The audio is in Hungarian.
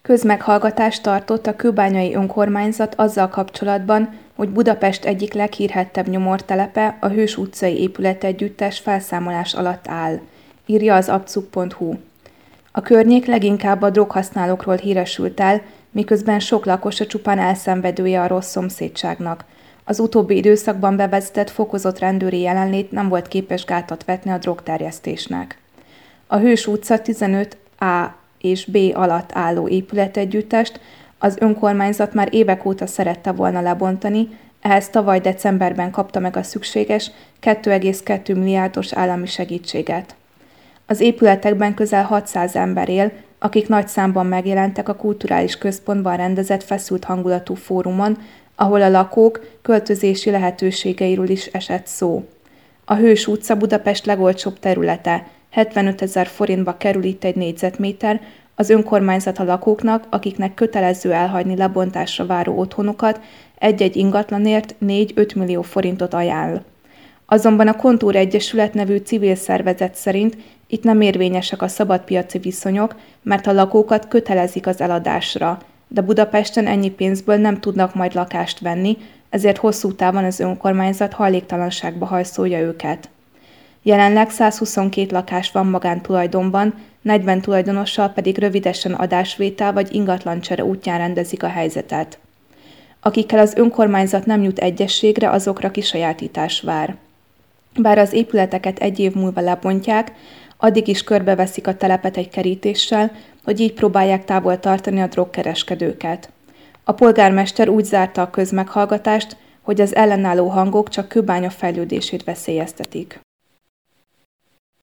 Közmeghallgatást tartott a kőbányai önkormányzat azzal kapcsolatban, hogy Budapest egyik leghírhedtebb nyomortelepe, a Hős utcai épületegyüttes felszámolás alatt áll, írja az abcug.hu. A környék leginkább a droghasználókról híresült el, miközben sok lakosa csupán elszenvedője a rossz szomszédságnak. Az utóbbi időszakban bevezetett fokozott rendőri jelenlét nem volt képes gátat vetni a drogterjesztésnek. A Hős utca 15A és B alatt álló épületegyüttest az önkormányzat már évek óta szerette volna lebontani, ehhez tavaly decemberben kapta meg a szükséges 2,2 milliárdos állami segítséget. Az épületekben közel 600 ember él, akik nagy számban megjelentek a kulturális központban rendezett feszült hangulatú fórumon, ahol a lakók költözési lehetőségeiről is esett szó. A Hős utca Budapest legolcsóbb területe, 75 000 forintba kerül itt egy négyzetméter, az önkormányzat a lakóknak, akiknek kötelező elhagyni lebontásra váró otthonukat, egy-egy ingatlanért 4-5 millió forintot ajánl. Azonban a Kontúr Egyesület nevű civil szervezet szerint itt nem érvényesek a szabadpiaci viszonyok, mert a lakókat kötelezik az eladásra, de Budapesten ennyi pénzből nem tudnak majd lakást venni, ezért hosszú távon az önkormányzat hajléktalanságba hajszolja őket. Jelenleg 122 lakás van magántulajdonban, 40 tulajdonossal pedig rövidesen adásvétel vagy ingatlancsere útján rendezik a helyzetet. Akikkel az önkormányzat nem jut egyességre, azokra kisajátítás vár. Bár az épületeket egy év múlva lebontják, addig is körbeveszik a telepet egy kerítéssel, hogy így próbálják távol tartani a drogkereskedőket. A polgármester úgy zárta a közmeghallgatást, hogy az ellenálló hangok csak Kőbánya fejlődését veszélyeztetik.